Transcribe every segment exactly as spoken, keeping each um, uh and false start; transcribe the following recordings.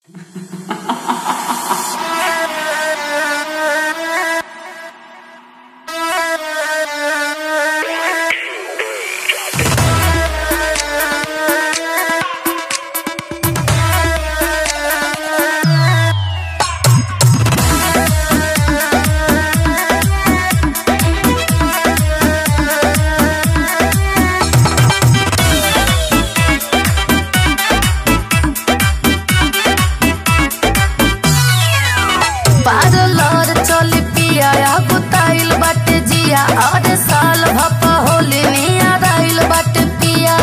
और साल भप होली निया राइल बट पिया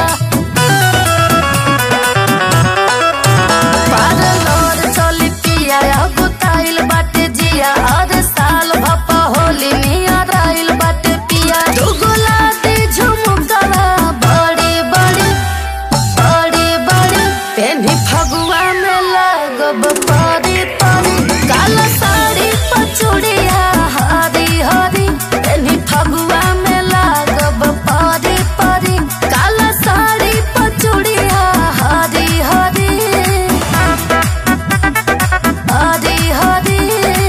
पारलोर चली पिया गुताइल बट जिया और साल भप होली निया राइल बट पिया दुगुला दी झुमकवा बड़ी बड़ी बड़ी बड़ी पेन्ही फगुआ में लगब परी परी काला साड़ी पचुड़िया हरी हरी फगुआ में लागब परी परी काला साड़ी पचुड़िया हरी हरी हरी हरी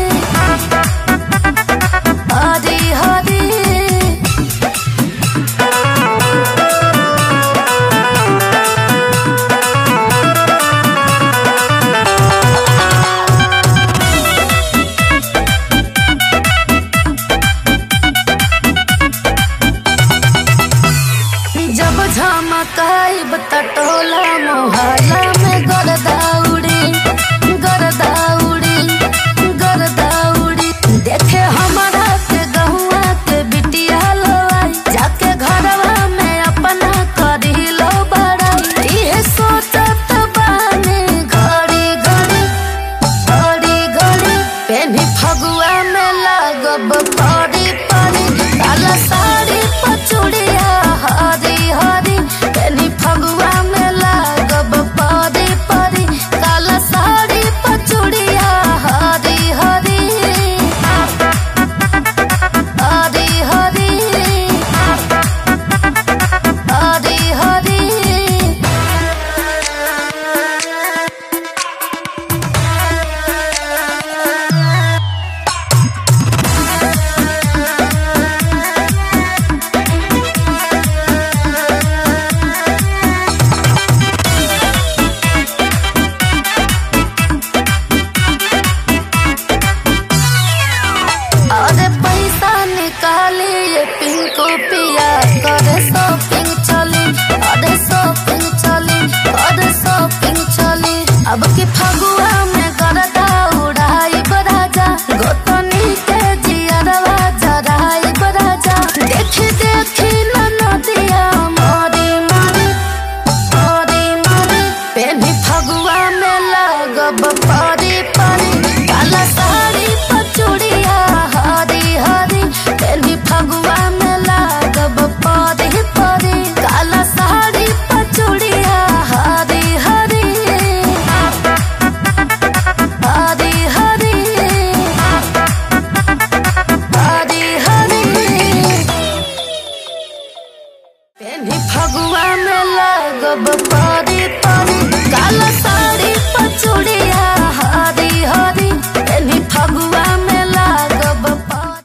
हरी हरी जब झमकाइब टोला मोहल्ला में गरदा उड़ी गरदा उड़ी गरदा उड़ी देखे हमारा के गहुआ के बिटिया लो आई जाके घरवा में अपना करी लो बड़ाई इहे सोचत बानी घड़ी घड़ी घड़ी घड़ी पेन्ही फगुआ में लागब परी परी काला साड़ी पचुड़िया हरी हरी पेन्ही फगुआ में लागब परी परी काला साड़ी पचुड़िया हरी हरी हरी हरी हरी हरी अरे पैसा निकाली ये पिंको पिया करे शॉपिंग चली अरे शॉपिंग चली अरे शॉपिंग चली अब की फगुआ में गरदा उड़ाई बराजा गोतनी के जियरवा जराई बराजा देखी देखी न नदिया मोरी मोरी मोरी मोरी पेन्ही फगुआ में लागब परी परी काला साड़ी पचुड़िया हरी हरी पेन्ही फगुआ में लागब परी परी काला साड़ी पचुड़िया हरी हरी हरी हरी हरी हरी पेन्ही फगुआ में लागब